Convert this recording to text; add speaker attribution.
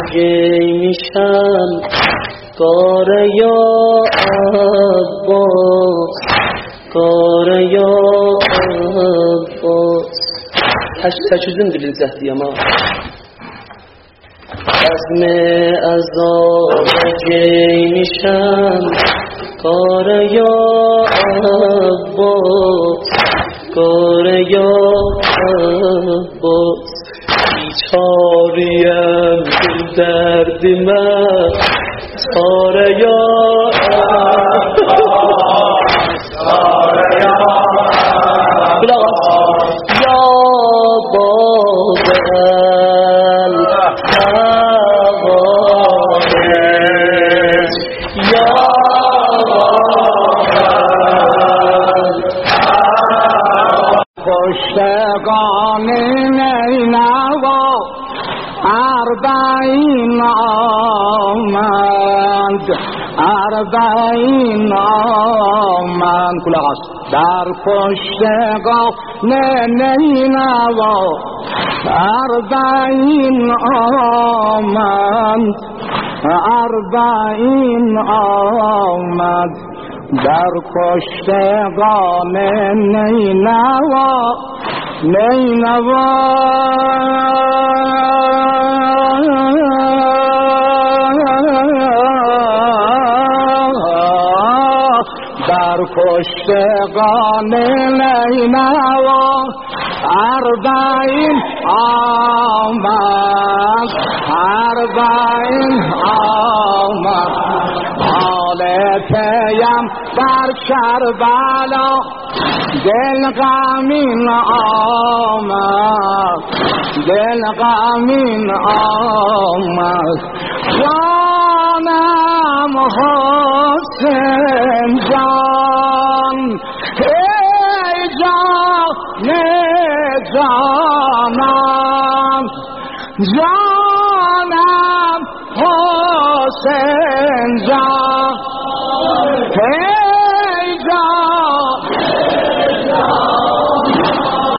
Speaker 1: کی میشم کار یا عباس کار یا عباس تجوزم دلین زهدی اما عزم عذاب کی میشم کار یا عباس کار یا عباس بیچاریم دل درد من کار یا عباس کار یا عباس یا بابل یا
Speaker 2: خوشگان نینوا اربعین آمد اربعین آمد کلاغاست در پشتگاه نینوا اربعین آمد اربعین آمد در پشتگان نینوا نینوا در پشتگان نینوا اربعین آمد اربعین آمد حال پیم در کربلا دل غمین آمد دل غمین آمد جانم حسین جان ای جان جانم جانم حسین جان